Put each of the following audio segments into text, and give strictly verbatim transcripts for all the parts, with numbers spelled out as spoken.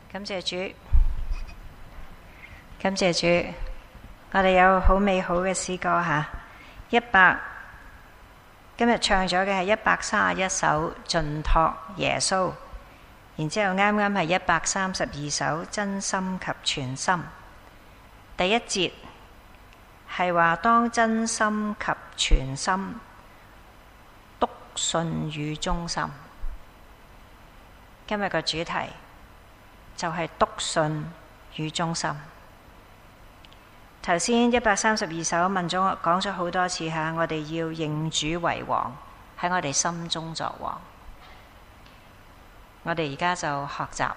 感謝主，感謝主，我哋有好美好嘅詩歌吓，一百今日唱咗嘅係一百三十一首盡託耶穌，然之後啱啱係一百三十二首真心及全心。第一節係話當真心及全心篤信與忠心。今日個主題就係篤信與忠心。頭先一百三十二首問咗我講咗好多次吓，我哋要認主為王，喺我哋心中作王。我哋而家就學習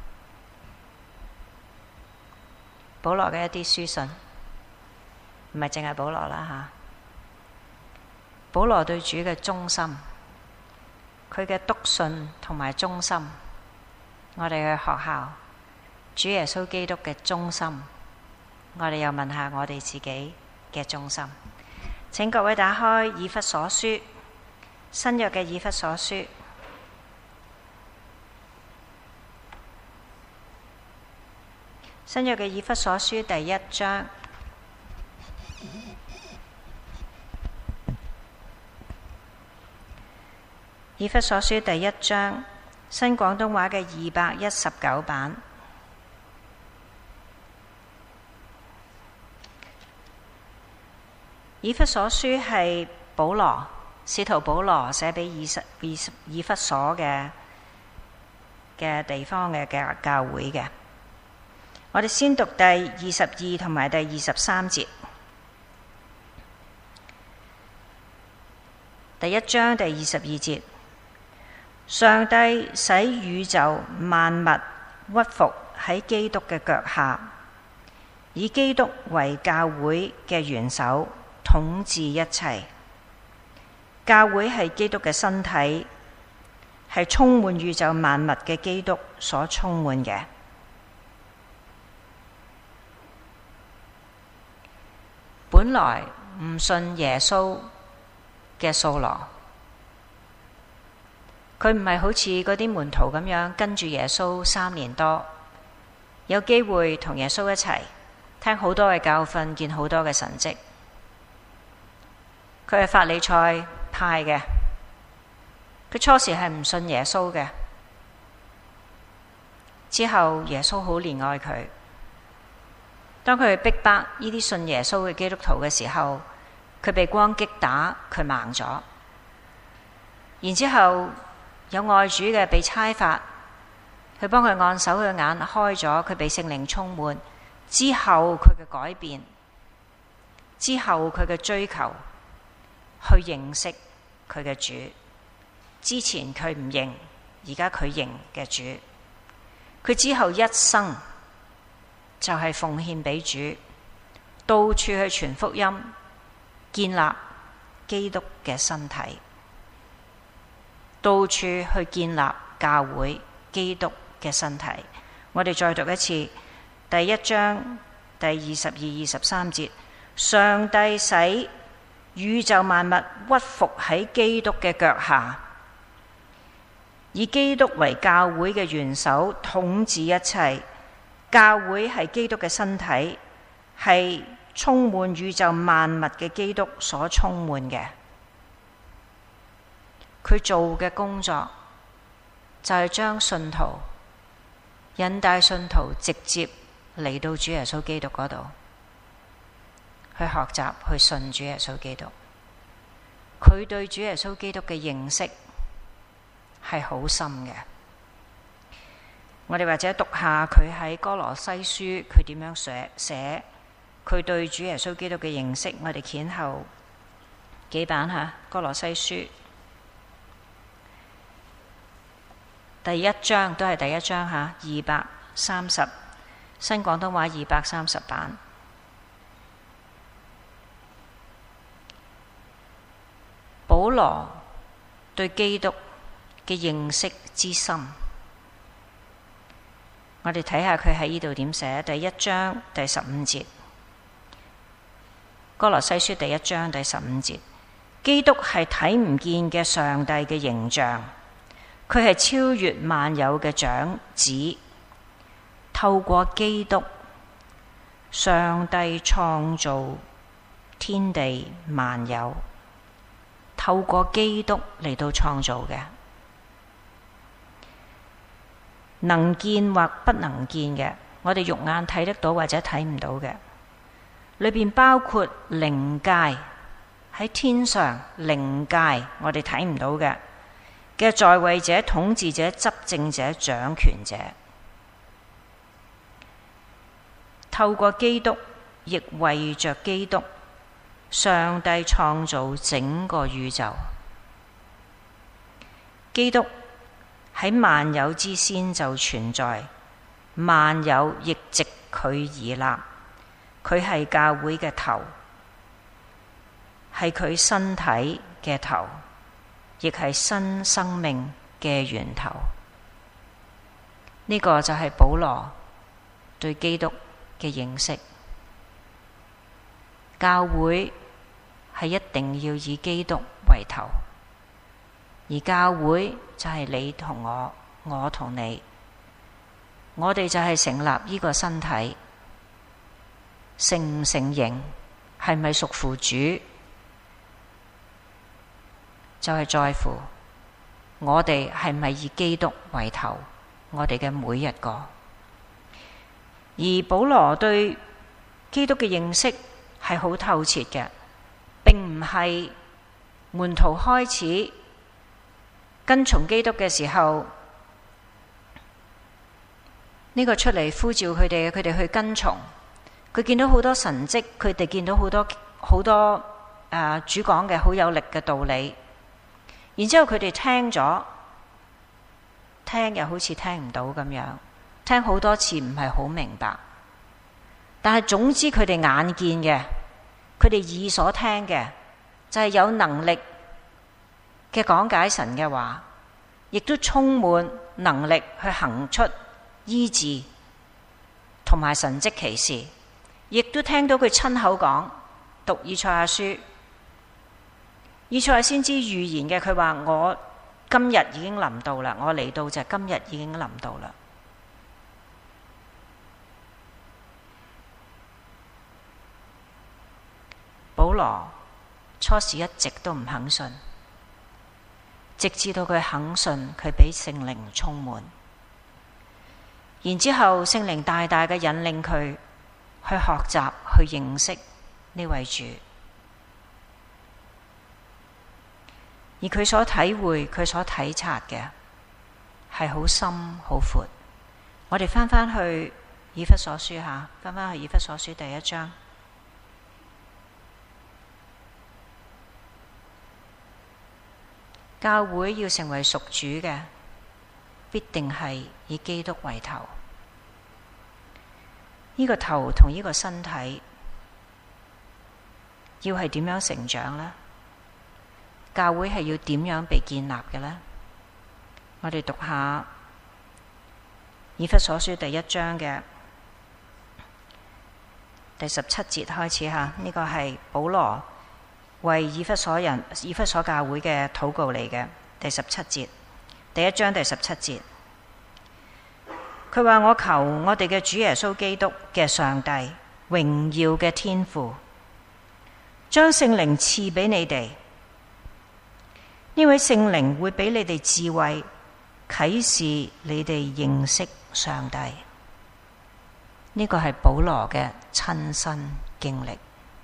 保羅嘅一啲書信，唔係淨係保羅啦吓。保羅對主嘅忠心，佢嘅篤信同埋忠心。我哋去學校主耶穌基督嘅忠心，我哋又問下我哋自己嘅忠心。請各位打開以弗所書，新約嘅以弗所書，新約嘅以弗所書第一章，以弗所書第一章。新廣東話嘅二百一十九版，以弗所書係保羅使徒保羅寫俾以實以以弗所嘅嘅地方嘅教教會嘅。我哋先讀第二十二同埋第二十三節，第一章第二十二節。上帝使宇宙萬物屈服喺基督嘅腳下，以基督為教會嘅元首，統治一切。教會係基督嘅身體，係充滿宇宙萬物嘅基督所充滿嘅。本來唔信耶穌嘅掃羅，佢唔係好似嗰啲門徒咁樣跟住耶穌三年多，有機會同耶穌一齊聽好多嘅教訓，見好多嘅神蹟。佢係法利賽派嘅，佢初時係唔信耶穌嘅，之後耶穌好憐愛佢。當佢去逼迫呢啲信耶穌嘅基督徒嘅時候，佢被光擊打，佢盲咗。然之後有愛主嘅被差發，佢幫佢按手，佢眼開咗，佢被聖靈充滿。之後佢嘅改變，之後佢嘅追求，去認識佢嘅主。之前佢唔認，而家佢認嘅主。佢之後一生就係奉獻俾主，到處去傳福音，建立基督嘅身體。到處去建立教會基督嘅身體。我哋再讀一次第一章第二十二、二十三節。上帝使宇宙萬物屈服喺基督嘅腳下，以基督為教會嘅元首，統治一切。教會係基督嘅身體，係充滿宇宙萬物嘅基督所充滿嘅。佢做嘅工作就係將信徒引帶信徒直接嚟到主耶穌基督嗰度，去學習去信主耶穌基督。佢對主耶穌基督嘅認識係好深嘅。我哋或者讀下佢喺歌羅西書佢點樣寫寫佢對主耶穌基督嘅認識。我哋掀後幾版吓，歌羅西書第一章都係第一章吓，二百三十，新廣東話二百三十版。保羅對基督嘅認識之深，我哋睇下佢喺呢度點寫。第一章第十五節，歌羅西書第一章第十五節，基督係睇唔見嘅上帝嘅形象。佢係超越萬有嘅長子， 透過基督，上帝創造天地萬有，透過基督嚟到創造嘅，能見或不能見嘅，我哋肉眼睇得到或者睇唔到嘅，裏邊包括靈界，喺天上靈界我哋睇唔到嘅嘅在位者、統治者、執政者、掌權者，透過基督，亦為着基督，上帝創造整個宇宙。基督喺萬有之先就存在，萬有亦藉佢而立。佢係教會嘅頭，係佢身體嘅頭，亦係新生命嘅源頭。呢、這個就係保羅對基督嘅認識。教會係一定要以基督為頭，而教會就係你同我，我同你，我哋就係成立呢個身體。成唔成形，係咪屬乎主，就係、是、在乎我哋係咪以基督為頭，我哋嘅每一個。而保羅對基督嘅認識係好透徹嘅，並唔係門徒開始跟從基督嘅時候，呢、這個出嚟呼召佢哋，佢哋去跟從。佢見到好多神蹟，佢哋見到好多好多誒、呃、主講嘅好有力嘅道理，然之後佢哋聽咗，聽又好似聽唔到咁樣，聽好多次唔係好明白。但係總之佢哋眼見嘅，佢哋耳所聽嘅，就係、是、有能力嘅講解神嘅話，亦都充滿能力去行出醫治同埋神蹟奇事。亦都聽到佢親口講，讀以賽亞書，以賽亞先知預言嘅，佢話我今日已經臨到啦，我嚟到就係今日已經臨到啦。保羅初時一直都唔肯信，直至到佢肯信，佢俾聖靈充滿，然之後聖靈大大嘅引領佢去學習，去認識呢位主，而佢所體會、佢所體察嘅係好深、好闊。我哋翻返去以弗所書下，翻返去以弗所書第一章，教會要成為屬主嘅，必定係以基督為頭。呢個頭同呢個身體要係點樣成長呢？教會係要點樣被建立嘅呢？我哋讀下以弗所書第一章嘅第十七節開始吓，呢個係保羅為以弗所人、以弗所教會嘅禱告嚟嘅。第十七節，第一章第十七節。佢話：我求我哋嘅主耶穌基督嘅上帝榮耀嘅天父，將聖靈賜俾你哋。呢位聖靈會俾你哋智慧，啟示你哋認識上帝。呢個係保羅嘅親身經歷。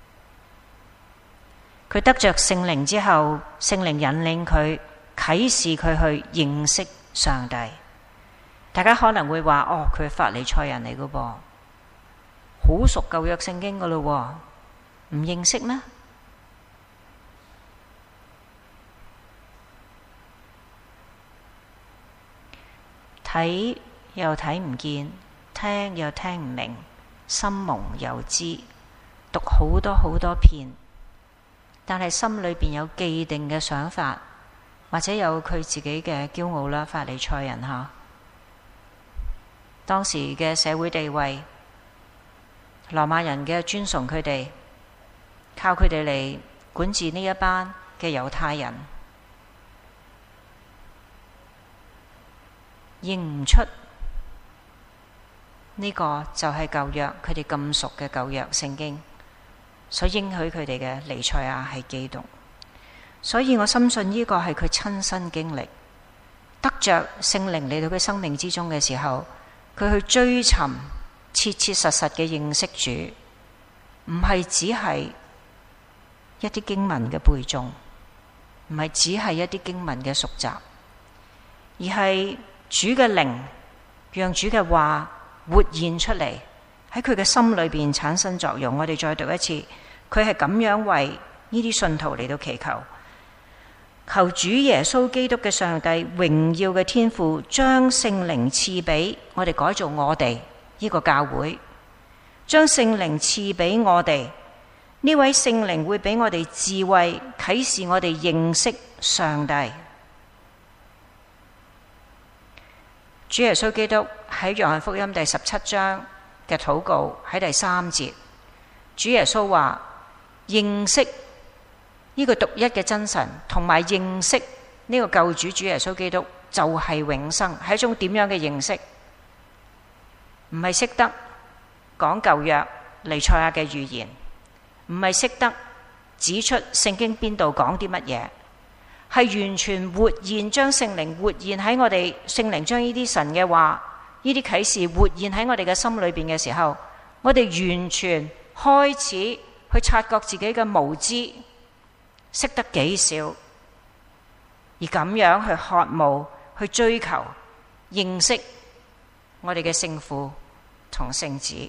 佢得着聖靈之後，聖靈引領佢，啟示佢去認識上帝。大家可能會話：哦，佢係法利賽人嚟噶噃，好熟舊約聖經噶咯，唔認識咩？睇又睇唔見，聽又聽唔明，心蒙又知，讀好多好多遍，但係心裏邊有既定嘅想法，或者有佢自己嘅驕傲啦，法利賽人吓。當時嘅社會地位，羅馬人嘅尊崇佢哋，靠佢哋嚟管治呢一班嘅猶太人，認唔出呢個就係舊約佢哋咁熟嘅舊約聖經所應許佢哋嘅彌賽亞係基督。所以我深信呢個係佢親身經歷，得着聖靈嚟到佢生命之中嘅時候，佢去追尋切切實實嘅認識主，唔係只係一啲經文嘅背誦，唔係只係一啲經文嘅熟習，而係主嘅靈讓主嘅話活現出嚟，喺佢嘅心裏邊產生作用。我哋再讀一次，佢係咁樣為呢啲信徒嚟到祈求。求主耶穌基督嘅上帝榮耀嘅天父將聖靈賜俾我哋，改造我哋呢個教會，將聖靈賜俾我哋。呢位聖靈會俾我哋智慧，啟示我哋認識上帝。主耶穌基督喺約翰福音第十七章嘅禱告喺第三節，主耶穌話認識呢個獨一嘅真神，同埋認識呢個救主主耶穌基督就係永生。係一種點樣嘅認識？唔係識得講舊約彌賽亞嘅預言，唔係識得指出聖經邊度講啲乜嘢，係完全活現，將聖靈活現喺我哋，聖靈將呢啲神嘅話、呢啲啟示活現喺我哋嘅心裏邊嘅時候，我哋完全開始去察覺自己嘅無知，識得幾少，而咁樣去渴慕、去追求、認識我哋嘅聖父同聖子。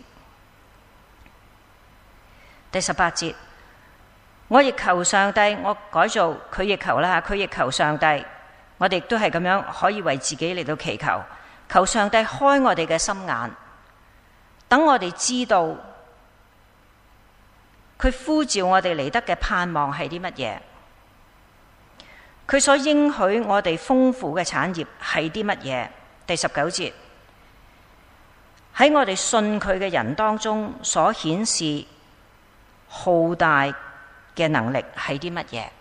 第十八節，我亦求上帝，我改做佢亦求啦，佢亦求上帝，我哋亦都係咁樣可以為自己嚟到祈求，求上帝開我哋嘅心眼，等我哋知道佢呼召我哋嚟得嘅盼望係啲乜嘢，佢所應許我哋豐富嘅產業係啲乜嘢。第十九節，喺我哋信佢嘅人當中所顯示浩大嘅能力係啲乜嘢？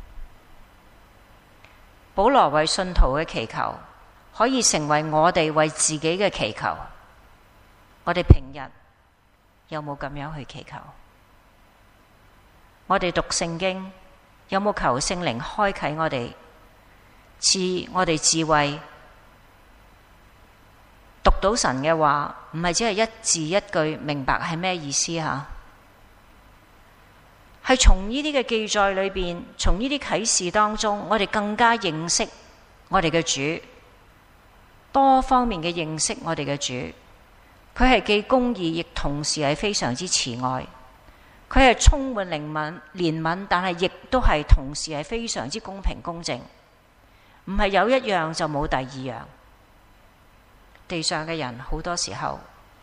保羅為信徒嘅祈求可以成為我哋為自己嘅祈求。我哋平日有冇咁樣去祈求？我哋讀聖經有冇求聖靈開啟我哋，賜我哋智慧，讀到神嘅話，唔係只係一字一句明白係咩意思吓？係從呢啲嘅記載裏邊，從呢啲啟示當中，我哋更加認識我哋嘅主，多方面嘅認識我哋嘅主。佢係既公義，亦同時係非常之慈愛。佢係充滿憐憫、憐憫，但係亦都係同時係非常之公平公正。唔係有一樣就冇第二樣。地上嘅人好多時候，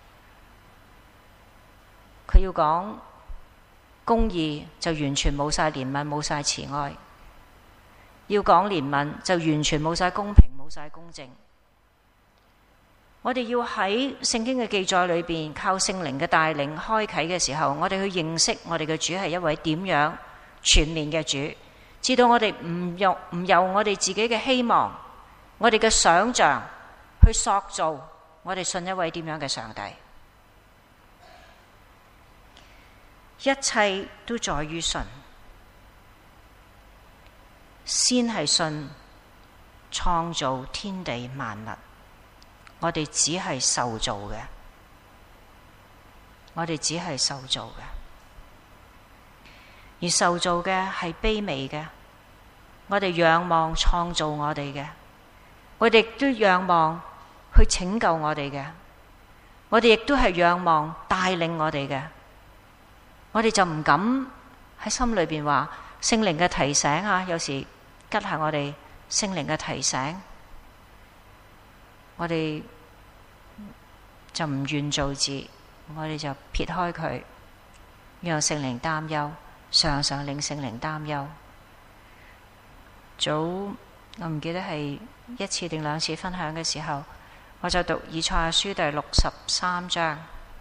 佢要講公義就完全冇晒憐憫，冇晒慈愛；要講憐憫就完全冇晒公平，冇晒公正。我哋要喺聖經嘅記載裏邊，靠聖靈嘅帶領開啟嘅時候，我哋去認識我哋嘅主係一位點樣全面嘅主，知道我哋唔由唔由我哋自己嘅希望、我哋嘅想象去塑造我哋信一位點樣嘅上帝。一切都在於信，先係信創造天地萬物，我哋只係受造嘅，我哋只係受造嘅，而受造嘅係卑微嘅，我哋仰望創造我哋嘅，我哋亦都仰望去拯救我哋嘅，我哋亦都係仰望帶領我哋嘅。我哋就唔敢喺心裏邊話聖靈嘅提醒啊，有時吉下我哋聖靈嘅提醒，我哋就唔願做字，我哋就撇開佢，讓聖靈擔憂，常常令聖靈擔憂。早我唔記得係一次定兩次分享嘅時候，我就讀以賽亞書第六十三章。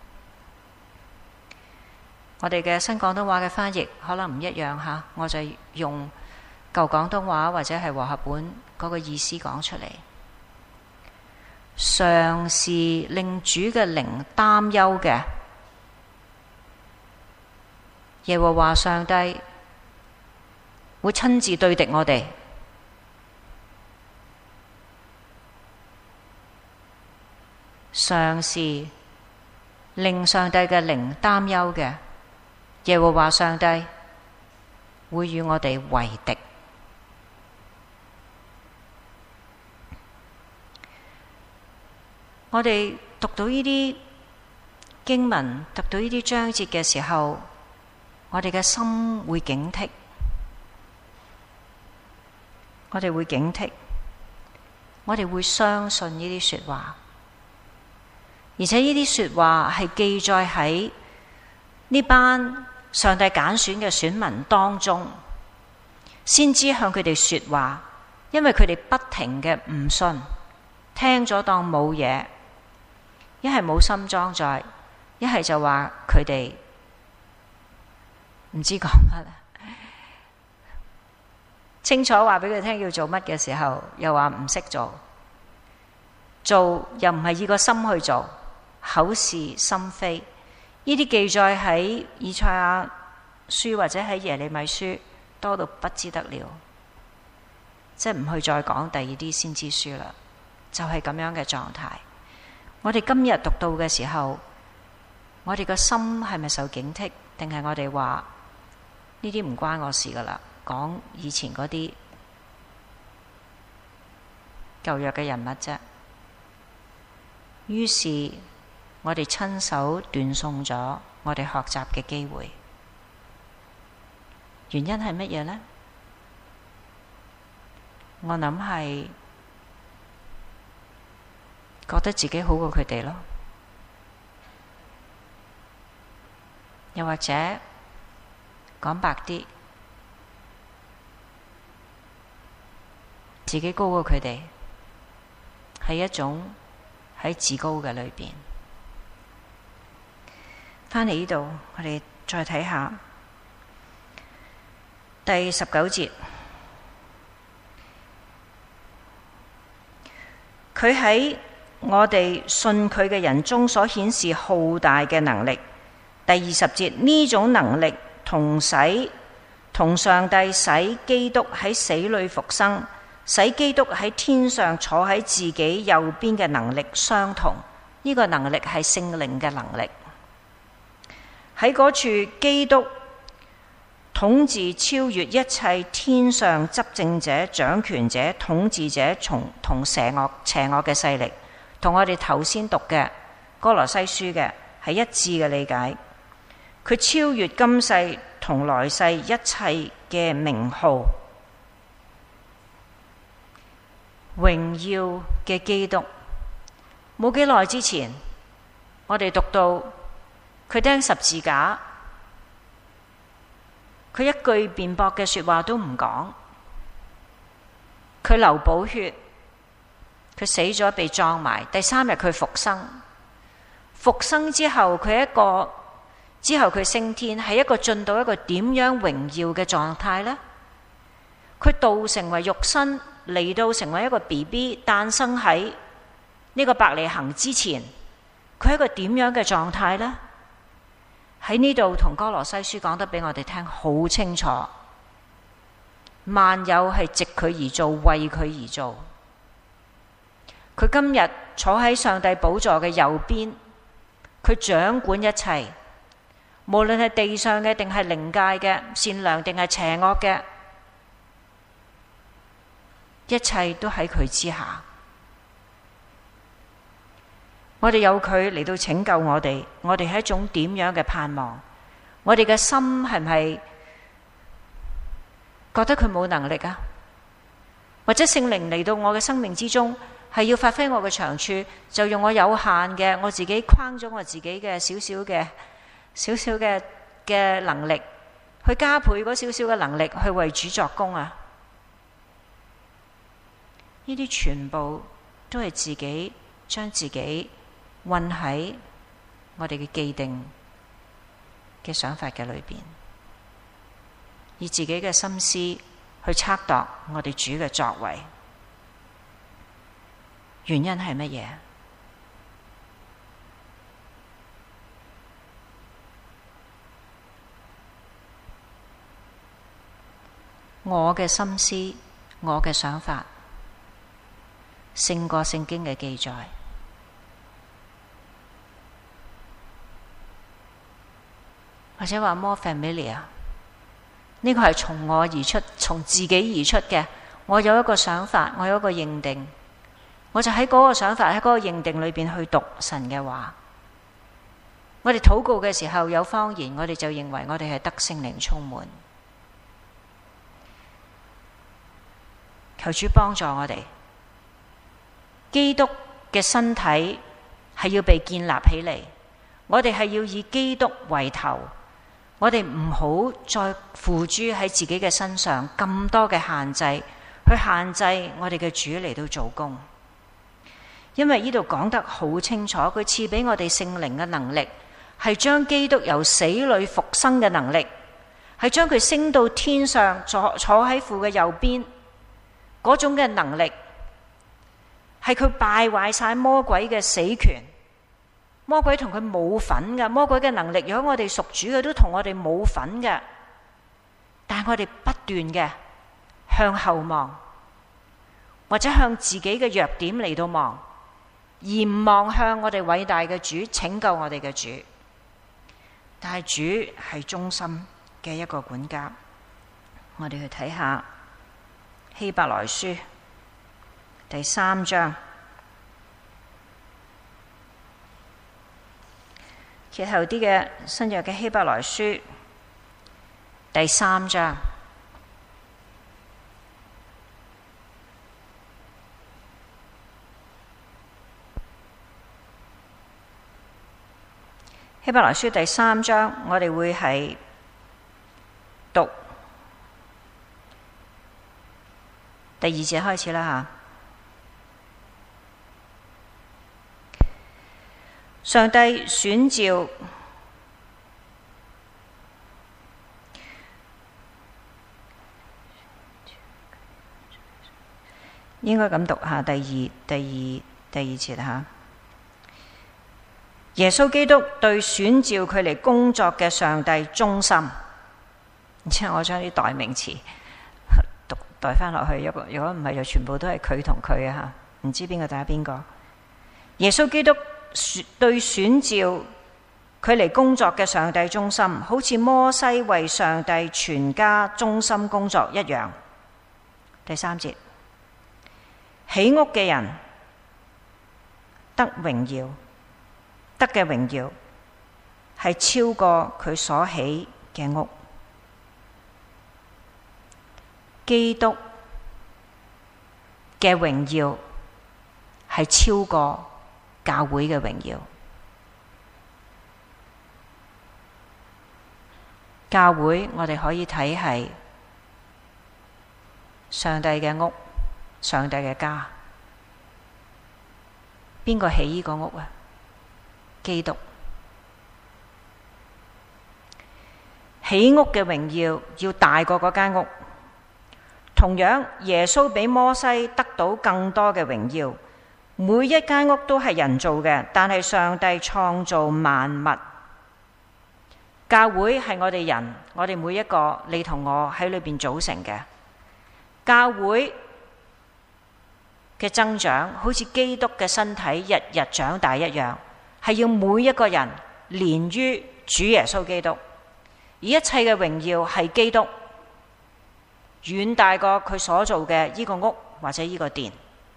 我哋嘅新廣東話嘅翻譯可能唔一樣吓，我就用舊廣東話或者係和合本嗰個意思講出嚟。 常是令主嘅靈擔憂嘅，耶和華上帝會親自對敵我哋。常是令上帝嘅靈擔憂嘅，耶和華上帝會與我哋為敵。我哋讀到呢啲經文，讀到呢啲章節嘅時候，我哋嘅心會警惕，我哋會警惕，我哋會相信呢啲說話，而且呢啲說話係記載喺呢班上帝揀選嘅選民當中，先知向佢哋說話，因為佢哋不停嘅唔信，聽咗當冇嘢。一係冇心裝載，一係就話佢哋唔知講乜，清楚話俾佢聽要做乜嘅時候，又話唔識做，做又唔係以個心去做，口是心非。呢啲記載喺以賽亞書或者喺耶利米書多到不知得了，即係唔去再講第二啲先知書啦，就係咁樣嘅狀態。我哋今日讀到嘅時候，我哋個心係咪受警惕，定係我哋話呢啲唔關我事噶啦？講以前嗰啲舊約嘅人物啫。於是我哋親手斷送咗我哋學習嘅機會。原因係乜嘢呢？我諗係覺得自己好過佢哋咯，又或者講白啲，自己高過佢哋，係一種喺自高嘅裏邊。返嚟呢度，我哋再睇下第十九節，佢喺我哋信佢嘅人中所顯示浩大嘅能力。第二十節，呢種能力同使同上帝使基督喺死裏復生，使基督喺天上坐喺自己右邊嘅能力相同。呢、這個能力係聖靈嘅能力。喺嗰處，基督統治超越一切天上執政者、掌權者、統治者，從同邪惡邪惡嘅勢力。同我哋頭先讀嘅歌羅西書嘅係一致嘅理解，佢超越今世同來世一切嘅名號，榮耀嘅基督。冇幾耐之前，我哋讀到佢釘十字架，佢一句辯駁嘅說話都唔講，佢流寶血。佢死咗，被葬埋。第三日佢復生，復生之後佢一個之後佢升天，係一個進到一個點樣榮耀嘅狀態呢？佢道成為肉身，嚟到成為一個 B B， 誕生喺呢個伯利恆之前，佢係一個點樣嘅狀態呢？喺呢度同歌羅西書講得俾我哋聽好清楚，萬有係藉佢而做，為佢而做。佢今日坐喺上帝寶座嘅右邊，佢掌管一切，無論係地上嘅定係靈界嘅，善良定係邪惡嘅，一切都喺佢之下。我哋有佢嚟到拯救我哋，我哋係一種點樣嘅盼望？我哋嘅心係唔係覺得佢冇能力啊？或者聖靈嚟到我嘅生命之中，係要發揮我嘅長處，就用我有限嘅，我自己框咗我自己嘅少少嘅少少嘅嘅能力，去加倍嗰少少嘅能力去為主作工啊！呢啲全部都係自己將自己混喺我哋嘅既定嘅想法嘅裏邊，以自己嘅心思去測度我哋主嘅作為。 原因係乜嘢？我嘅心思，我嘅想法，勝過聖經嘅記載。或者話 more familiar， 呢個係從我而出，從自己而出嘅。我有一個想法，我有一個認定，我就喺嗰個想法，喺嗰個認定裏邊去讀神嘅話。我哋禱告嘅時候有方言，我哋就認為我哋係得聖靈充滿。求主幫助我哋，基督嘅身體係要被建立起嚟，我哋係要以基督為頭，我哋唔好再付諸喺自己嘅身上咁多嘅限制，去限制我哋嘅主嚟到做工。因為呢度講得好清楚，佢賜俾我哋聖靈嘅能力，係將基督由死裏復生嘅能力，係將佢升到天上，坐坐喺父嘅右邊。嗰種嘅能力係佢敗壞晒魔鬼嘅死權，魔鬼同佢冇份嘅，魔鬼嘅能力如果我哋屬主嘅都同我哋冇份嘅，但係我哋不斷嘅向後望，或者向自己嘅弱點嚟到望，而唔望向我哋偉大嘅主，拯救我哋嘅主。但係主係忠心嘅一個管家。我哋去睇下希伯來書第三章，揭後啲嘅新約嘅希伯來書第三章，希伯來書第三章，我哋會係讀第二節開始啦吓。上帝選召應該咁讀下第二第二第二節吓。耶穌基督對選召佢嚟工作嘅上帝忠心。然之後我將啲代名詞讀代翻落去，如果如果唔係就全部都係佢同佢啊吓，唔知邊個打邊個。耶穌基督對選召佢嚟工作嘅上帝忠心，好似摩西為上帝全家忠心工作一樣。第三節，起屋嘅人得榮耀，得嘅榮耀係超過佢所起嘅屋。基督嘅榮耀係超過教會嘅榮耀。教會我哋可以睇係上帝嘅屋，上帝嘅家。邊個起呢個屋啊？基督。起屋嘅榮耀要大過嗰間屋。同樣，耶穌比摩西得到更多嘅榮耀。每一間屋都係人造嘅，但係上帝創造萬物。教會係我哋人，我哋每一個，你同我喺裏邊組成嘅。教會嘅增長，好似基督嘅身體日日長大一樣，係要每一個人連於主耶穌基督。而一切嘅榮耀係基督，遠大過佢所做嘅呢個屋或者呢個殿。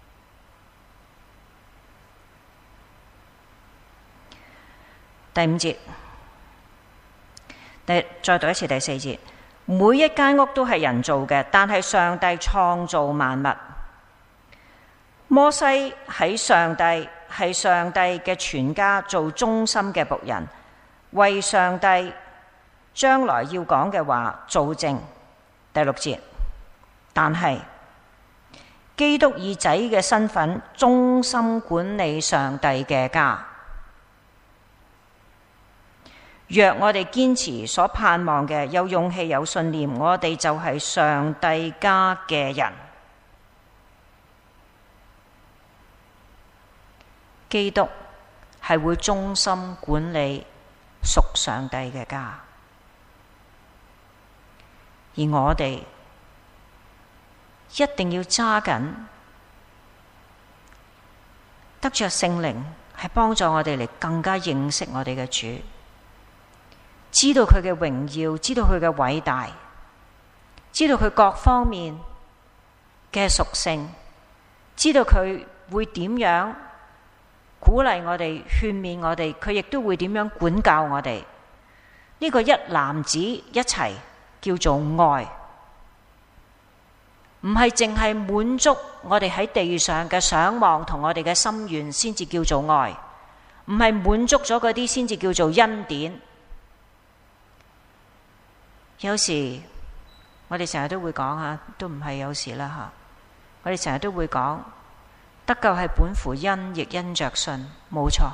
第五節，第再讀一次第四節。每一間屋都係人造嘅，但係上帝創造萬物。摩西喺上帝係上帝嘅全家做忠心嘅僕人，為上帝將來要講嘅話做證。第六節，但係基督以仔嘅身份忠心管理上帝嘅家。若我哋堅持所盼望嘅，有勇氣有信念，我哋就係上帝家嘅人。 基督係會忠心管理屬上帝嘅家，而我哋一定要揸緊，得着聖靈係幫助我哋嚟更加認識我哋嘅主，知道佢嘅榮耀，知道佢嘅偉大，知道佢各方面嘅屬性，知道佢會點樣鼓勵我哋、勸勉我哋，佢亦都會點樣管教我哋。呢個一籃子一齊叫做愛，唔係淨係滿足我哋喺地上嘅想望同我哋嘅心願先至叫做愛，唔係滿足咗嗰啲先至叫做恩典。有時我哋成日都會講啊，都唔係有時啦吓，我哋成日都會講得救係本乎恩，亦因着信，冇錯。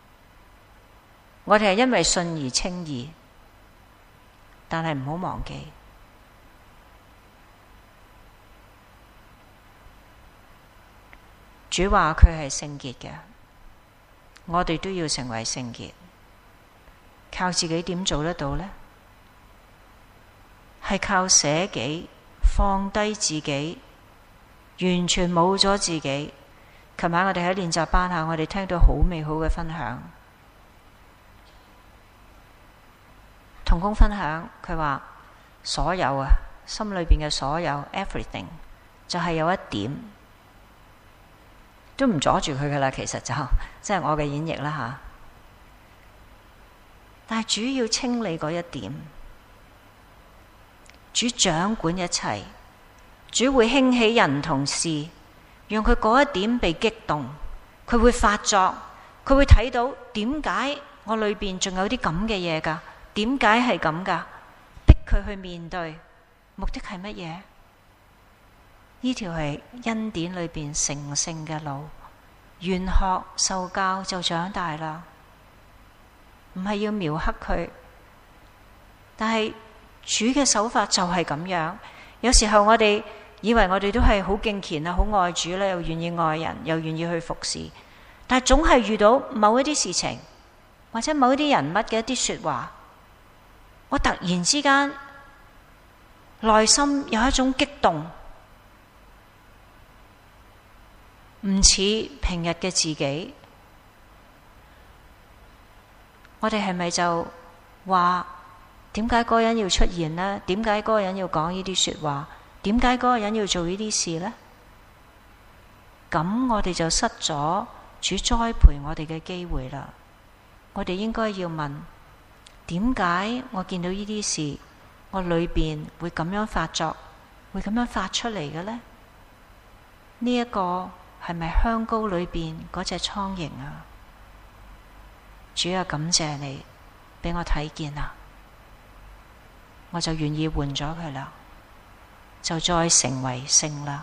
我哋係因為信而稱義，但係唔好忘記，主話佢係聖潔嘅，我哋都要成為聖潔。靠自己點做得到呢？係靠捨己，放低自己，完全冇咗自己。琴晚我哋喺練習班下，我哋聽到好美好嘅分享。同工分享，佢話所有啊，心裏邊嘅所有 everything 就係有一點都唔阻住佢噶啦。其實就即係我嘅演繹啦吓，但係主要清理嗰一點，主掌管一切，主會興起人同事，讓佢嗰一點被激動，佢會發作，佢會睇到點解我裏邊仲有啲咁嘅嘢噶？點解係咁噶？逼佢去面對，目的係乜嘢？呢條係恩典裏邊成聖嘅路，願學受教就長大啦。唔係要描黑佢，但係主嘅手法就係咁樣。有時候我哋以為我哋都係好敬虔啊，好愛主咧，又願意愛人，又願意去服侍，但係總係遇到某一啲事情，或者某一啲人物嘅一啲說話，我突然之間內心有一種激動，唔似平日嘅自己。我哋係咪就話點解嗰個人要出現呢？點解嗰個人要講呢啲說話？點解嗰個人要做呢啲事呢？咁我哋就失咗主栽培我哋嘅機會啦。我哋應該要問，點解我見到呢啲事，我裏邊會咁樣發作，會咁樣發出嚟嘅呢？呢一個係咪香膏裏邊嗰隻蒼蠅啊？主啊，感謝你俾我睇見啦，我就願意換咗佢啦，就再成為聖啦。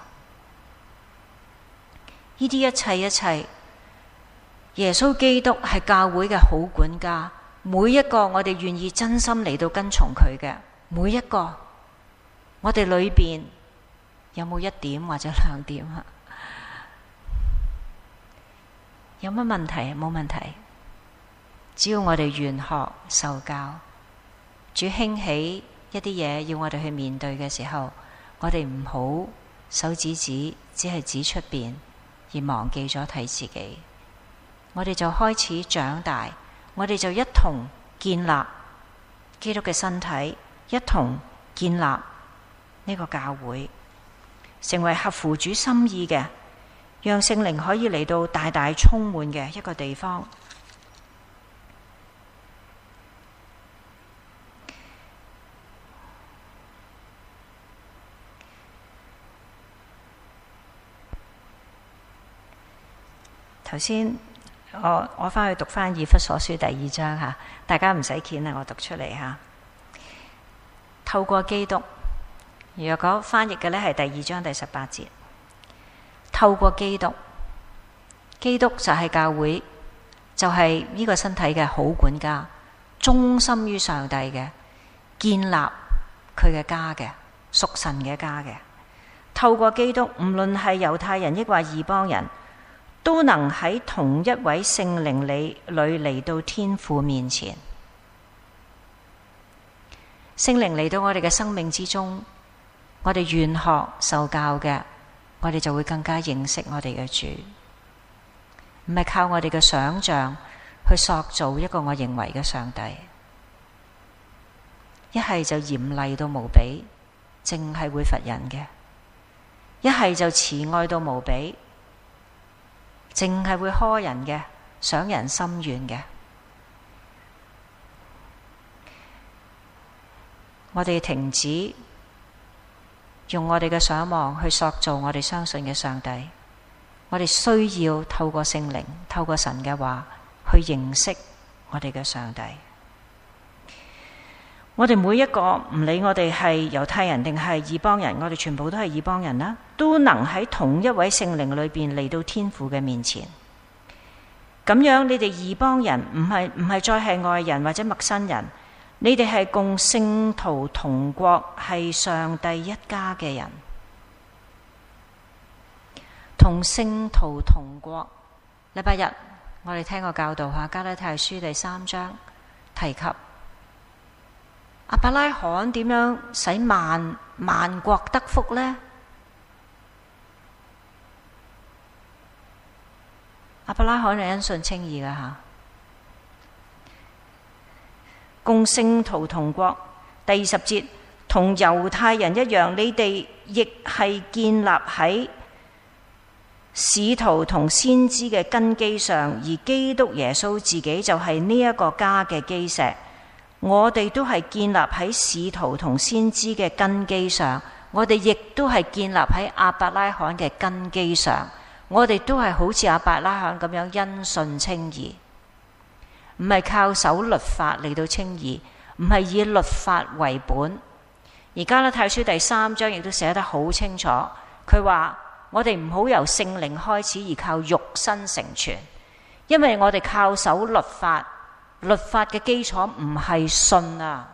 呢啲一切一切，耶穌基督係教會嘅好管家，每一個我哋願意真心嚟到跟從佢嘅，每一個我哋裏邊有冇一點或者兩點啊？有乜問題？冇問題。只要我哋願學受教，主興起一啲嘢要我哋去面對嘅時候，我哋唔好手指指只係指出邊，而忘記咗睇自己。我哋就開始長大，我哋就一同建立基督嘅身體，一同建立呢個教會，成為合乎主心意嘅，讓聖靈可以嚟到大大充滿嘅一個地方。頭先我我翻去讀翻以弗所書第二章吓，大家唔使見啦，我讀出嚟吓。透過基督，若果翻譯嘅呢係第二章第十八節，透過基督，基督就係教會，就係呢個身體嘅好管家，忠心於上帝嘅，建立佢嘅家嘅，屬神嘅家嘅。透過基督，唔論係猶太人抑或異邦人， 都能喺同一位聖靈裏裏嚟到天父面前。聖靈嚟到我哋嘅生命之中，我哋願學受教嘅，我哋就會更加認識我哋嘅主。唔係靠我哋嘅想象去塑造一個我認為嘅上帝，一係就嚴厲到無比，淨係會罰人嘅；一係就慈愛到無比，淨係會苛人嘅，想人心願嘅。我哋停止用我哋嘅想望去塑造我哋相信嘅上帝，我哋需要透過聖靈，透過神嘅話去認識我哋嘅上帝。我哋每一個，唔理我哋係猶太人定係異邦人，我哋全部都係異邦人啦，都能喺同一位聖靈裏邊嚟到天父嘅面前。咁樣你哋異邦人唔係唔係再係外人或者陌生人，你哋係共聖徒同國，係上帝一家嘅人，同聖徒同國。禮拜日我哋聽過教導下加拉太書第三章提及亞伯拉罕點樣使萬萬國得福呢？亞伯拉罕係因信稱義嘅吓，共聖徒同國。第二十節，同猶太人一樣，你哋亦係建立喺使徒同先知嘅根基上，而基督耶穌自己就係呢一個家嘅基石。我哋都係建立喺使徒同先知嘅根基上，我哋亦都係建立喺亞伯拉罕嘅根基上。我哋都係好似亞伯拉罕咁樣因信稱義，唔係靠守律法嚟到稱義，唔係以律法為本。而加拉太書第三章亦都寫得好清楚，佢話我哋唔好由聖靈開始，而靠肉身成全，因為我哋靠守律法。律法嘅基礎唔係信啊，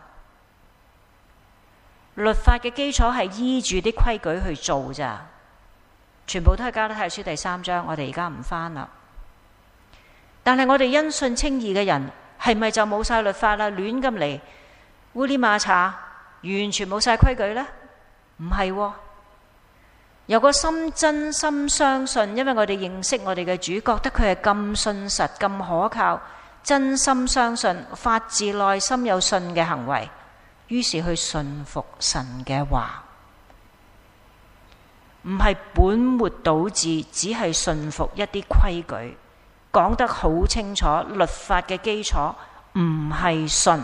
律法嘅基礎係依住啲規矩去做咋，全部都係加拉太書第三章，我哋而家唔翻啦。但係我哋因信稱義嘅人，係咪就冇晒律法啦？亂咁嚟烏哩馬查，完全冇晒規矩呢？唔係喎，有個心真心相信，因為我哋認識我哋嘅主，覺得佢係咁信實、咁可靠。真心相信，發自內心有信嘅行為，於是去信服神嘅話，唔係本末倒置，只係信服一啲規矩，講得好清楚。律法嘅基礎唔係信，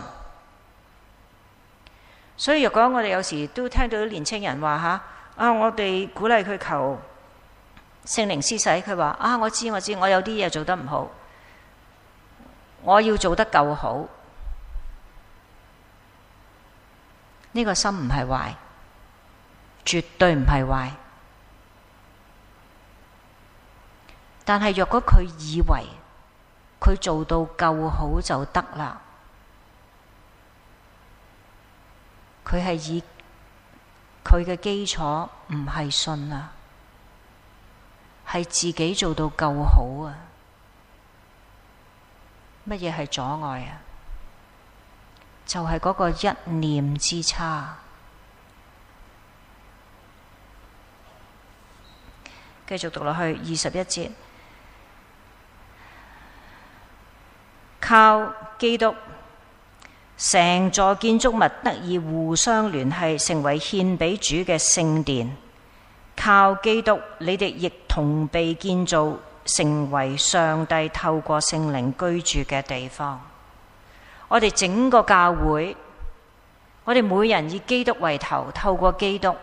所以若果我哋有時都聽到啲年青人話吓啊，我哋鼓勵佢求聖靈施洗，佢話啊，我知我知，我有啲嘢做得唔好。我要做得夠好，呢個心唔係壞，絕對唔係壞。但係若果佢以為佢做到夠好就得啦，佢係以佢嘅基礎唔係信啊，係自己做到夠好啊。乜嘢係阻礙啊？就係嗰個一念之差。繼續讀落去，二十一節，靠基督，成座建築物得以互相聯繫，成為獻俾主嘅聖殿。靠基督，你哋亦同被建造，成為上帝透過聖靈居住嘅地方。我哋整個教會，我哋每人以基督為頭，透過基督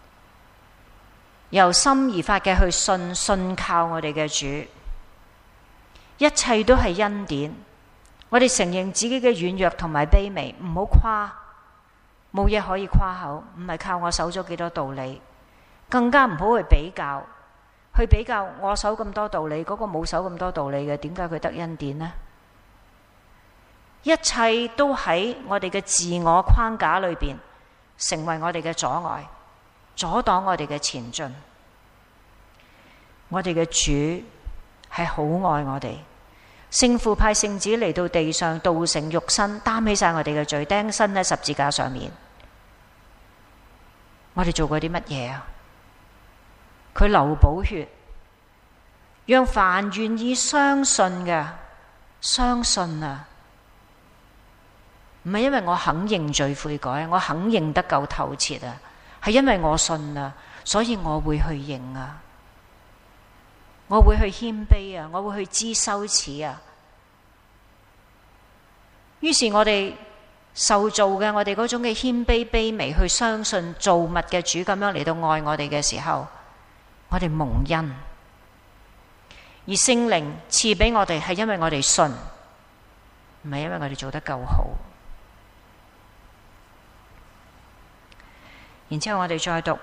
由心而發嘅去信，信靠我哋嘅主，一切都係恩典。我哋承認自己嘅軟弱同埋卑微，唔好誇，冇嘢可以誇口，唔係靠我守咗幾多道理，更加唔好去比較。去比較我守咁多道理，嗰個冇守咁多道理嘅，點解佢得恩典呢？一切都喺我哋嘅自我框架裏邊，成為我哋嘅阻礙，阻擋我哋嘅前進。我哋嘅主係好愛我哋。聖父派聖子嚟到地上，道成肉身，擔起晒我哋嘅罪，釘身喺十字架上面。我哋做過啲乜嘢啊？佢流寶血，讓凡願意相信嘅相信啊！唔係因為我肯認罪悔改，我肯認得夠透徹啊，係因為我信啊，所以我會去認啊。我會去謙卑啊，我會去知羞恥啊。於是我哋受造嘅，我哋嗰種嘅謙卑卑微，去相信造物嘅主咁樣嚟到愛我哋嘅時候，我哋蒙恩。而聖靈賜俾我哋係因為我哋信，唔係因為我哋做得夠好。然之後我哋再讀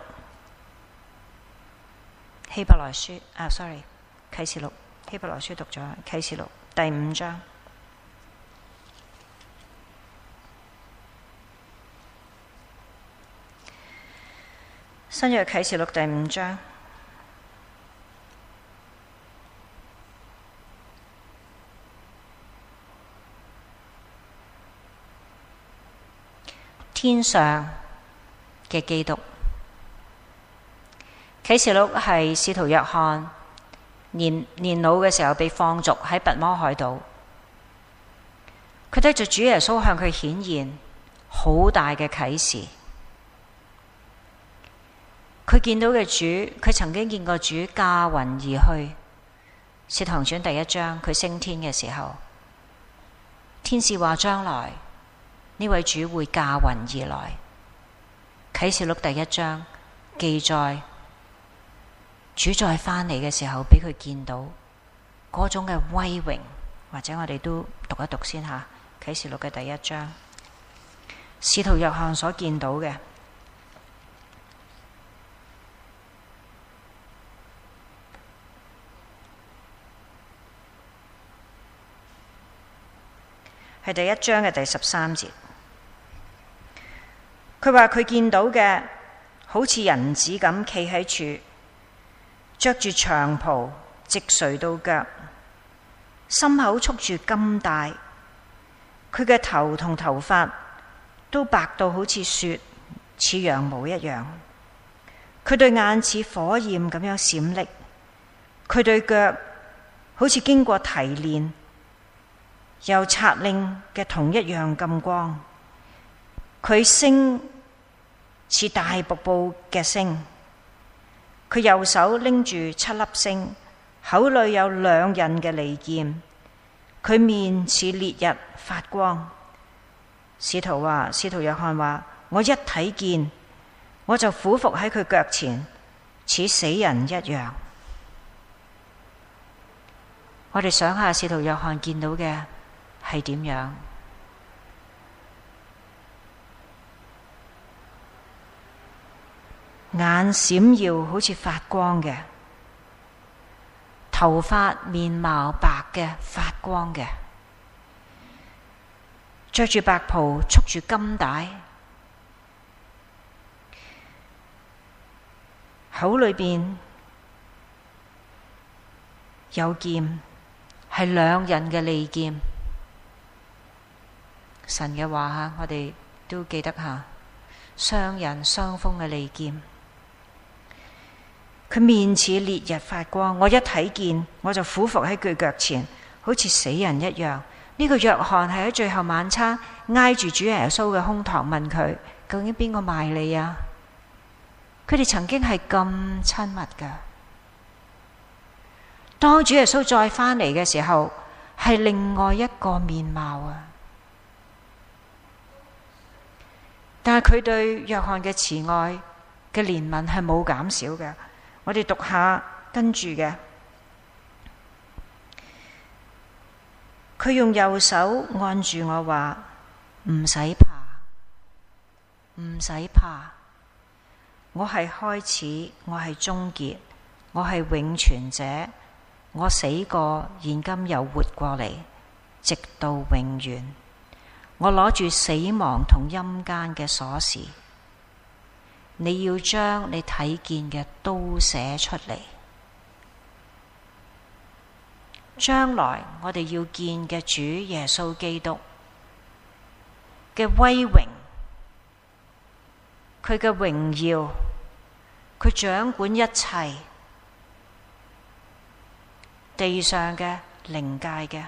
希伯來書啊 ，sorry。啟示錄，希伯來書讀咗啟示錄第五章，新約啟示錄第五章，天上嘅基督。啟示錄係使徒約翰年年老嘅時候被放逐喺拔摩海島，佢睇住主耶穌向佢顯現好大嘅啟示。佢見到嘅主，佢曾經見過主駕雲而去。使徒行傳第一章，佢升天嘅時候，天使話將來呢位主會駕雲而來。啟示錄第一章記載，主再返嚟嘅時候，俾佢見到嗰種嘅威榮，或者我哋都讀一讀先吓。啟示錄嘅第一章，使徒約翰所見到嘅係第一章嘅第十三節。佢話佢見到嘅好似人子咁企喺處，着住長袍，直垂到腳，心口束住金帶。佢嘅頭同頭髮都白到好似雪，似羊毛一樣。佢對眼似火焰咁樣閃爍，佢對腳好似經過提煉又擦令嘅銅一樣咁光。佢聲似大瀑布嘅聲。佢右手拎住七粒星，口裏有兩刃嘅利劍。佢面似烈日發光。使徒話，使徒約翰話，我一睇見，我就俯伏喺佢腳前，似死人一樣。我哋想下，使徒約翰見到嘅係點樣？眼閃耀好似發光嘅，頭髮面貌白嘅發光嘅，着住白袍，束住金帶，口裏邊有劍，係兩刃嘅利劍。神嘅話吓，我哋都記得下，雙刃雙鋒嘅利劍。佢面似烈日發光，我一睇見，我就俯伏喺佢腳前，好似死人一樣。呢、這個約翰係喺最後晚餐挨住主耶穌嘅胸膛，問佢究竟邊個賣你啊？佢哋曾經係咁親密噶。當主耶穌再返嚟嘅時候，係另外一個面貌啊！但係佢對約翰嘅慈愛嘅憐憫係冇減少嘅。我哋讀下跟住嘅，佢用右手按住我話：唔使怕，唔使怕。我係開始，我係終結，我係永存者。我死過，現今又活過嚟，直到永遠。我攞住死亡同陰間嘅鎖匙。你要將你睇見嘅都寫出嚟。 將來我哋要見嘅主耶穌基督嘅威榮，佢嘅榮耀，佢掌管一切，地上嘅、靈界嘅，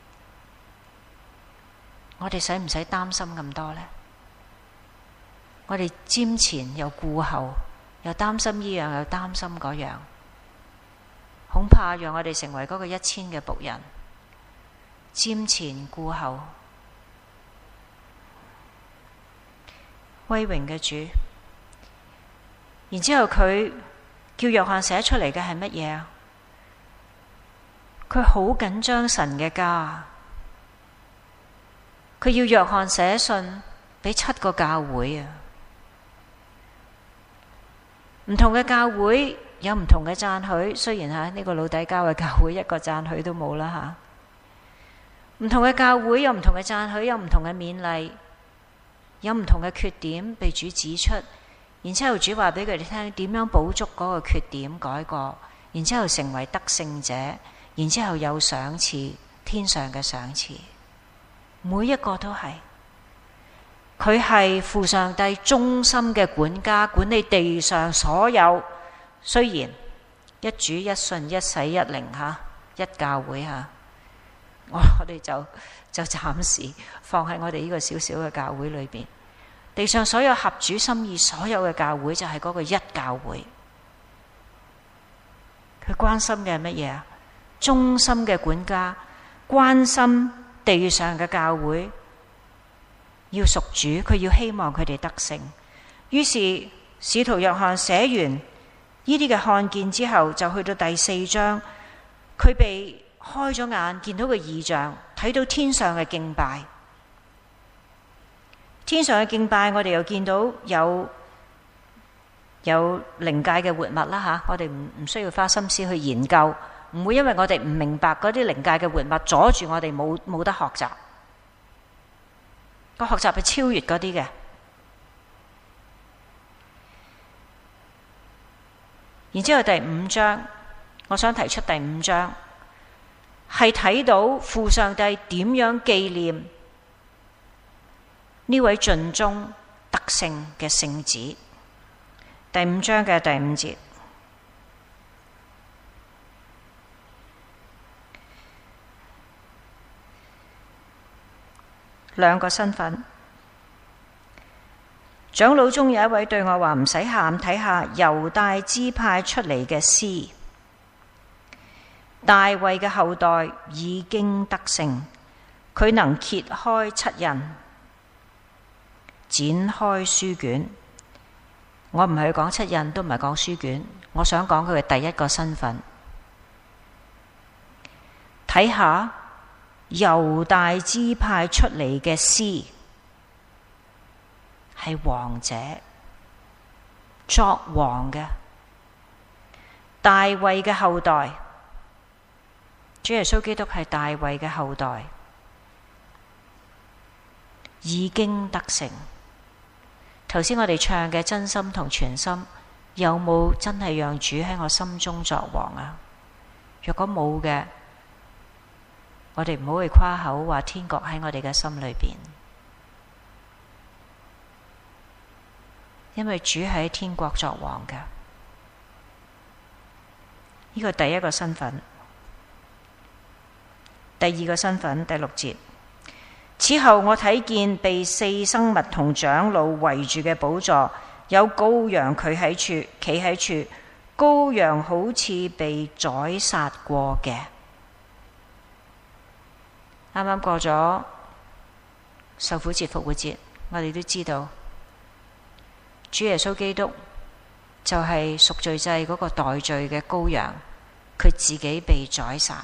我哋使唔使擔心咁多呢？我哋瞻前又顧後，又擔心呢樣又擔心嗰樣，恐怕讓我哋成為嗰個一千嘅僕人，瞻前顧後。威榮嘅主，然之後佢叫約翰寫出嚟嘅係乜嘢啊？佢好緊張神嘅家，佢要約翰寫信俾七個教會啊。唔同嘅教會有唔同嘅讚許，雖然吓呢個老底嘉嘅教會一個讚許都冇啦吓。唔同嘅教會有唔同嘅讚許，有唔同嘅勉勵，有唔同嘅缺點被主指出，然之後主話俾佢哋聽點樣補足嗰個缺點改過，然之後成為得勝者，然之後有賞賜，天上嘅賞賜，每一個都係。佢係父上帝忠心嘅管家，管理地上所有。雖然一主一信一洗一靈吓，一教會吓，我我哋就就暫時放喺我哋呢個小小嘅教會裏邊。地上所有合主心意所有嘅教會就係嗰個一教會。佢關心嘅係乜嘢啊？忠心嘅管家，關心地上嘅教會。要屬主，佢要希望佢哋得勝。於是使徒約翰寫完呢啲嘅看見之後，就去到第四章，佢被開咗眼，見到個異象，睇到天上嘅敬拜。天上嘅敬拜，我哋又見到有有靈界嘅活物啦吓，我哋唔唔需要花心思去研究，唔會因為我哋唔明白嗰啲靈界嘅活物阻住我哋冇冇得學習。個學習係超越嗰啲嘅。然之後第五章，我想提出第五章係睇到父上帝點樣紀念呢位盡忠得勝嘅聖子。第五章嘅第五節，兩個身份。長老中有一位對我話：唔使喊，睇下猶大支派出嚟嘅獅，大衛嘅後代已經得勝，佢能揭開七印，展開書卷。我唔係講七印，都唔係講書卷，我想講佢嘅第一個身份。睇下猶大支派出嚟嘅獅係王者，作王嘅，大衛嘅後代。主耶穌基督係大衛嘅後代，已經得勝。頭先我哋唱嘅真心同全心，有冇真係讓主喺我心中作王啊？若果冇嘅，我哋唔好去誇口話天國喺我哋嘅心裏邊，因為主喺天國作王嘅。呢個第一個身份。第二個身份，第六節。此後我睇見被四生物同長老圍住嘅寶座，有羔羊佢喺處，企喺處，羔羊好似被宰殺過嘅。啱啱過咗受苦節、復活節，我哋都知道主耶穌基督就係贖罪祭嗰個代罪嘅羔羊，佢自己被宰殺。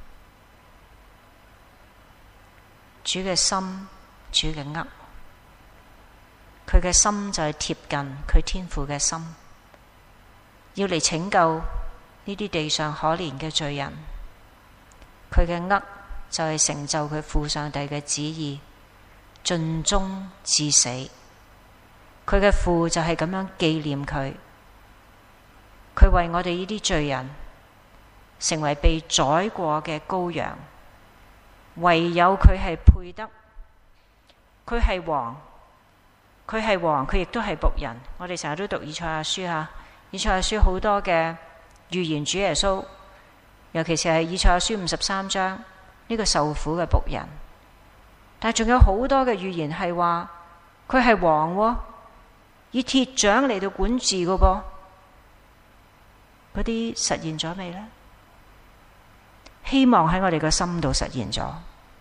主嘅心，主嘅軛，佢嘅心就係貼近佢天父嘅心，要嚟拯救呢啲地上可憐嘅罪人。佢嘅軛就係成就佢父上帝嘅旨意，盡忠至死。佢嘅父就係咁樣紀念佢，佢為我哋呢啲罪人成為被宰過嘅羔羊，唯有佢係配得。佢係王，佢係王，佢亦都係僕人。我哋成日都讀以賽亞書吓，以賽亞書好多嘅預言主耶穌，尤其是係以賽亞書五十三章呢、這個受苦嘅僕人。但係仲有好多嘅預言係話佢係王喎，以鐵掌嚟到管治嘅噃，嗰啲實現咗未呢？希望喺我哋個心度實現咗。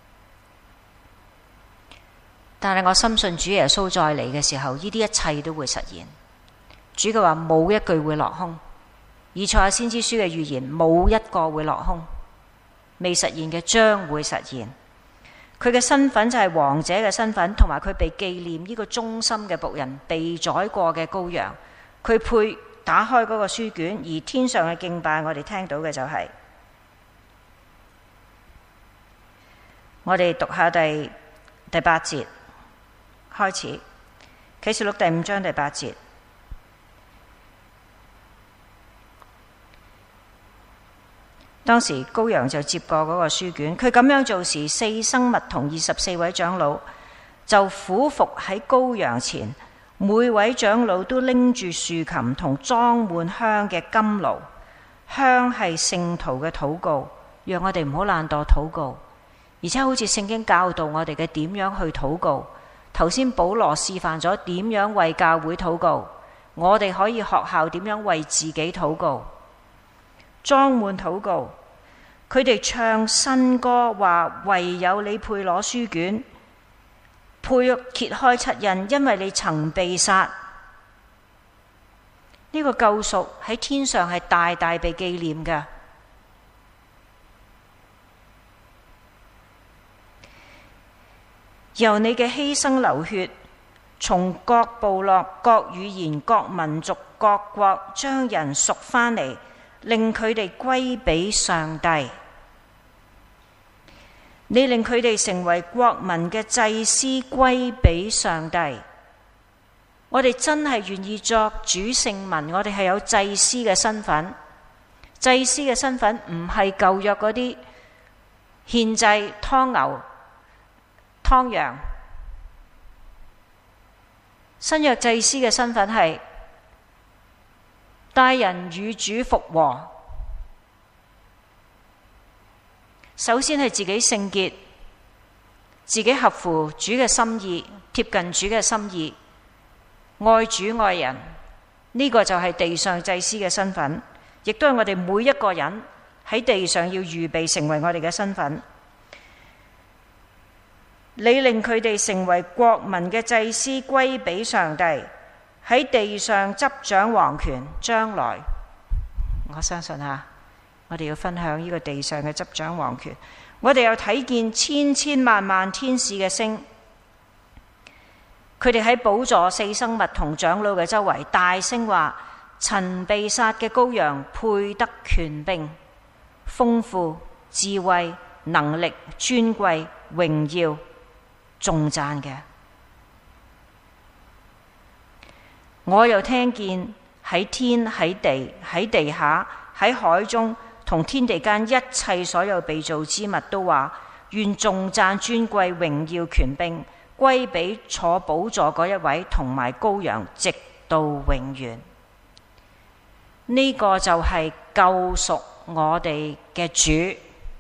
但係我深信主耶穌再嚟嘅時候，呢啲一切都會實現。主嘅話冇一句會落空，以賽亞先知書嘅預言冇一個會落空，未實現嘅將會實現。佢嘅身份就係王者嘅身份，同埋佢被紀念呢個忠心嘅僕人，被宰過嘅羔羊。佢配打開嗰個書卷，而天上嘅敬拜我哋聽到嘅就係、是，我哋讀下第第八節開始，啟示錄第五章第八節。當時羔羊就接過嗰個書卷，佢咁樣做時，四生物同二十四位長老就俯伏喺羔羊前，每位長老都拎住豎琴同裝滿香嘅金爐，香係聖徒嘅禱告，讓我哋唔好懶惰禱告，而且好似聖經教導我哋嘅點樣去禱告。頭先保羅示範咗點樣為教會禱告，我哋可以學效點樣為自己禱告。裝滿禱告，佢哋唱新歌，話唯有你配攞書卷，配揭開七印，因為你曾被殺。呢、這個救贖喺天上係大大被紀念嘅。由你嘅犧牲流血，從各部落、各語言、各民族、各國將人贖返嚟，令佢哋歸俾上帝。你令佢哋成為國民嘅祭司，歸俾上帝。我哋真係願意作主聖民，我哋係有祭司嘅身份。祭司嘅身份唔係舊約嗰啲獻祭、劏牛、劏羊。新約祭司嘅身份係帶人與主復和。首先係自己聖潔，自己合乎主嘅心意，貼近主嘅心意，愛主愛人。呢、這個就係地上祭司嘅身份，亦都係我哋每一個人喺地上要預備成為我哋嘅身份。你令佢哋成為國民嘅祭司，歸俾上帝，喺地上執掌王權。將來我相信吓，我哋要分享呢個地上嘅執掌王權。我哋又睇見千千萬萬天使嘅星，佢哋喺寶座、四生物同長老嘅周圍大聲話：曾被殺嘅羔羊配得權柄、豐富、智慧、能力、尊貴、榮耀、頌讚嘅。我又聽見喺天、喺地、喺地下、喺海中同天地間一切所有被造之物都話：願頌讚、尊貴、榮耀、權柄歸俾坐寶座嗰一位同埋羔羊，直到永遠。呢、這個就係救贖我哋嘅主，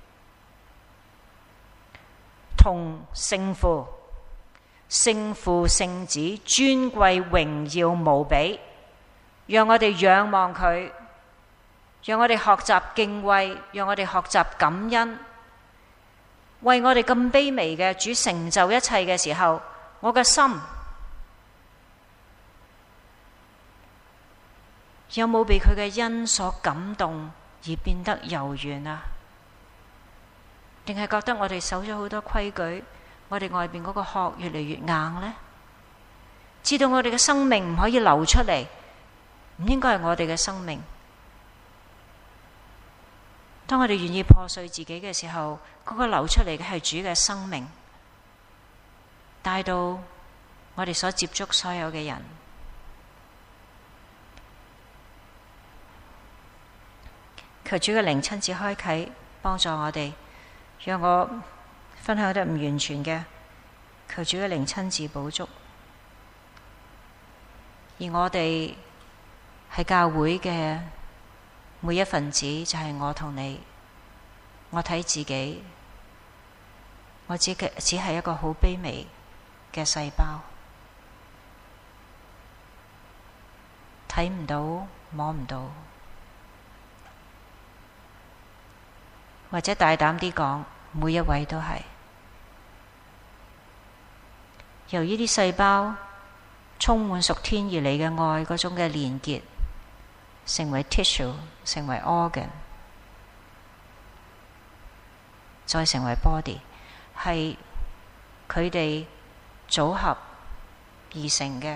同聖父、聖父、聖子尊貴榮耀無比，讓我哋仰望佢，讓我哋學習敬畏，讓我哋學習感恩。為我哋咁卑微嘅主成就一切嘅時候，我嘅心有冇被佢嘅恩所感動而變得柔軟啊？定係覺得我哋守咗好多規矩，我哋外邊嗰個殼越嚟越硬呢？知道我哋嘅生命唔可以流出嚟，唔應該係我哋嘅生命。當我哋願意破碎自己嘅時候，嗰個流出嚟嘅係主嘅生命，帶到我哋所接觸所有嘅人。 求主嘅靈親自開啟，幫助我哋，讓我分享得唔完全嘅，求主嘅靈親自補足。而我哋係教會嘅每一份子，就係我同你。我睇自己，我只嘅只係一個好卑微嘅細胞，睇唔到，摸唔到，或者大膽啲講，每一位都係由呢啲細胞充滿屬天而嚟嘅愛嗰種嘅連結，成為 tissue， 成為 organ， 再成為 body， 係佢哋組合而成嘅。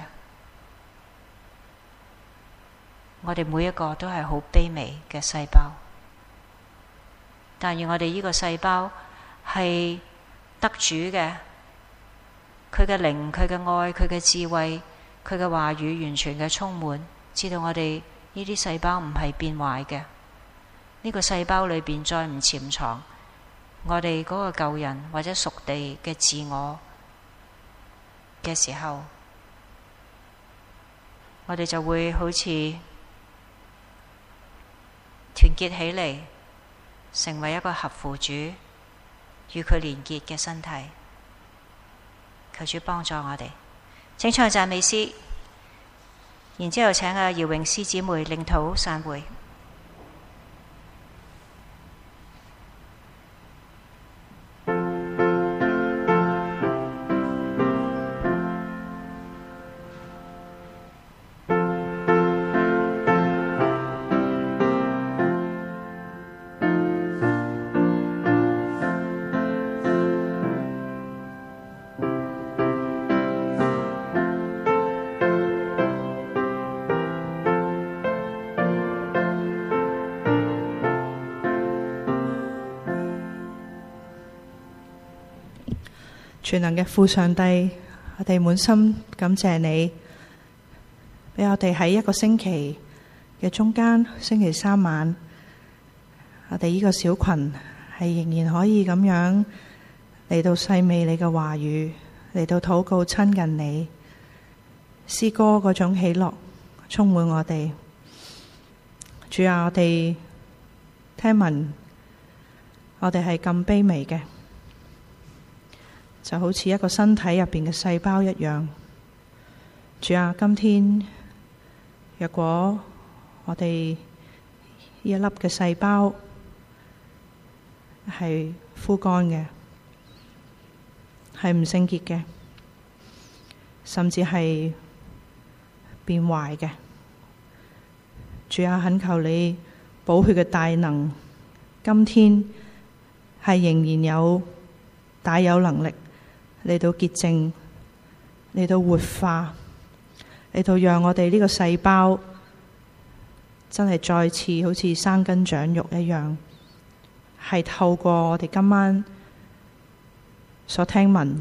我哋每一個都係好卑微嘅細胞，但願我哋呢個細胞係得主嘅，佢嘅靈、佢嘅愛、佢嘅智慧、佢嘅話語完全嘅充滿，知道我哋呢啲細胞唔係變壞嘅。呢個細胞裏邊再唔潛藏我哋嗰個舊人或者屬地嘅自我嘅時候，我哋就會好似團結起嚟，成為一個合乎主與佢連結嘅身體。求主幫助我哋，請唱讚美詩，然之後請阿姚詠詩姊妹領禱散會。 全能嘅父上帝，我哋滿心感謝你，俾我哋喺一個星期嘅中間，星期三晚，我哋呢個小群係仍然可以咁樣嚟到細味你嘅話語，嚟到禱告親近你，詩歌嗰種喜樂充滿我哋。主啊，我哋聽聞我哋係咁卑微嘅，就好似一個身體入邊嘅細胞一樣。主啊，今天若果我哋呢一粒嘅細胞係枯乾嘅，係唔聖潔嘅，甚至係變壞嘅，主啊，懇求你寶血嘅大能，今天係仍然有大有能力嚟到潔淨，嚟到活化，嚟到讓我哋呢個細胞真係再次好似生根長肉一樣，係透過我哋今晚所聽聞，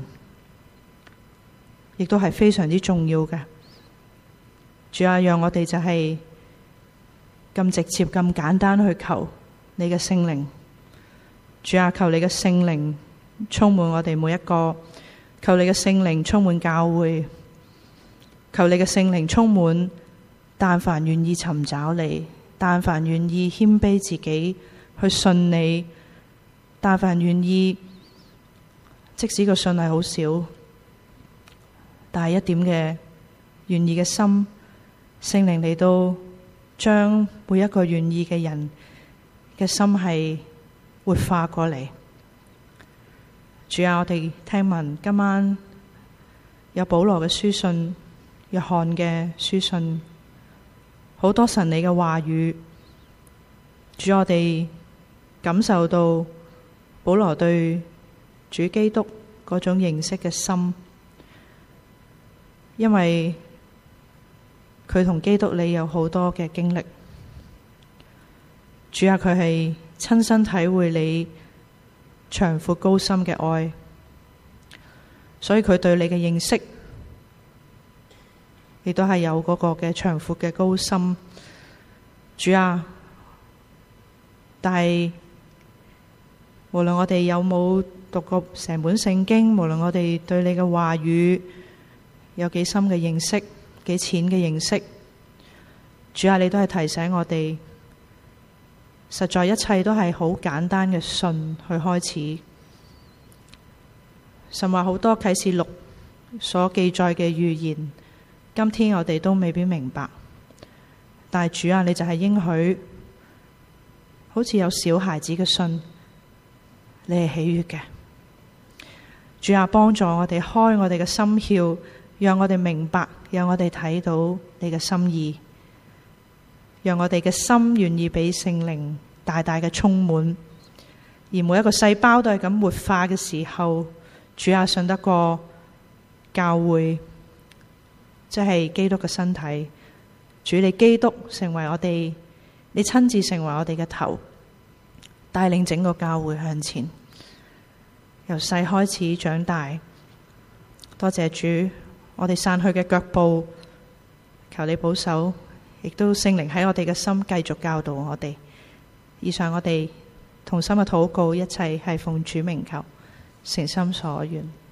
亦都係非常之重要嘅。主啊，讓我哋就係咁直接、咁簡單去求你嘅聖靈。主啊，求你嘅聖靈充滿我哋每一個。求你嘅聖靈充滿教會，求你嘅聖靈充滿但凡願意尋找你，但凡願意謙卑自己去信你，但凡願意，即使個信係好少，但係一點嘅願意嘅心，聖靈嚟到將每一個願意嘅人嘅心係活化過嚟。主啊，我哋聽聞今晚有保羅嘅書信、約翰嘅書信，好多神你嘅話語。主，我哋感受到保羅對主基督嗰種認識嘅心，因為佢同基督你有好多嘅經歷。主啊，佢係親身體會你長闊高深嘅愛，所以佢對你嘅認識亦都係有嗰個嘅長闊嘅高深。主啊， 但係無論我哋有冇讀過成本聖經，無論我哋對你嘅話語有幾深嘅認識，幾淺嘅認識，主啊，你都係提醒我哋，實在一切都係好簡單嘅信去開始。甚至好多啟示錄所記載嘅預言，今天我哋都未必明白。但係主啊，你就係應許，好似有小孩子嘅信，你係喜悅嘅。主啊，幫助我哋開我哋嘅心竅，讓我哋明白，讓我哋睇到你嘅心意，讓我哋嘅心願意俾聖靈大大嘅充滿，而每一個細胞都係咁活化嘅時候，主啊，信得過教會，即係基督嘅身體。主，你基督成為我哋，你親自成為我哋嘅頭，帶領整個教會向前，由細開始長大。多謝主，我哋散去嘅腳步，求你保守，亦都聖靈喺我哋嘅心繼續教導我哋。以上我哋同心嘅禱告，一切係奉主名求，誠心所願。